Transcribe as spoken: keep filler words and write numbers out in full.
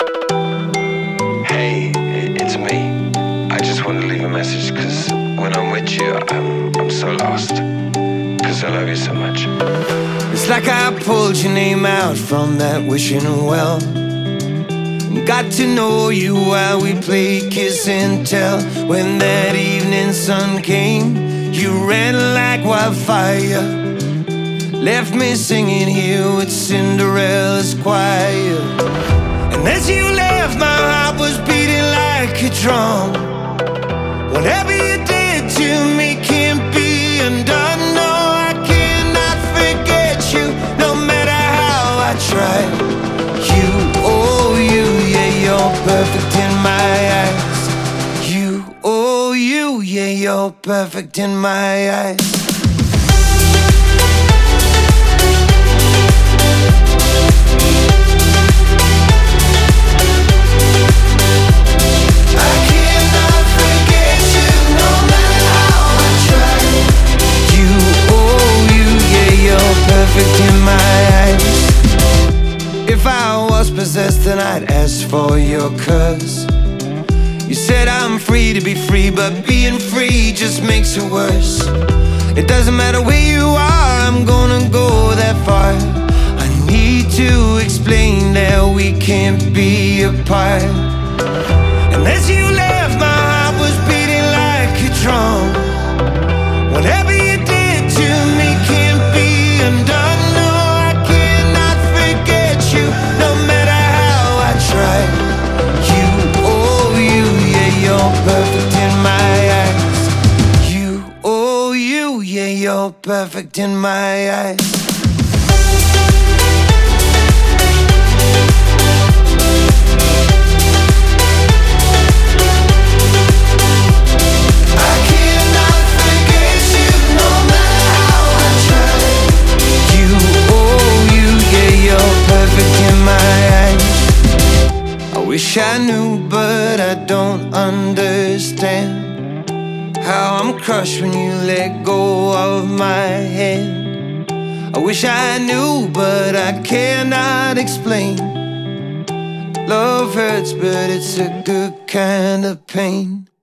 Hey, it's me. I just want to leave a message, cause when I'm with you, I'm, I'm so lost. Cause I love you so much. It's like I pulled your name out from that wishing well. Got to know you while we played kiss and tell. When that evening sun came, you ran like wildfire, left me singing here with Cinderella's choir. And as you left, my heart was beating like a drum. Whatever you did to me can't be undone. No, I cannot forget you, no matter how I try. You, oh you, yeah, you're perfect in my eyes. You, oh you, yeah, you're perfect in my eyes. Perfect in my eyes. If I was possessed, then I'd ask for your curse. You said I'm free to be free, but being free just makes it worse. It doesn't matter where you are, I'm gonna go that far. I need to explain that we can't be apart. And as you left, my heart was beating like a drum. Whatever you did to me can't be undone. No, I cannot forget you, no matter how I try. You, oh you, yeah, you're perfect in my eyes. You, oh you, yeah, you're perfect in my eyes. I wish I knew, but I don't understand how I'm crushed when you let go of my hand. I wish I knew, but I cannot explain. Love hurts, but it's a good kind of pain.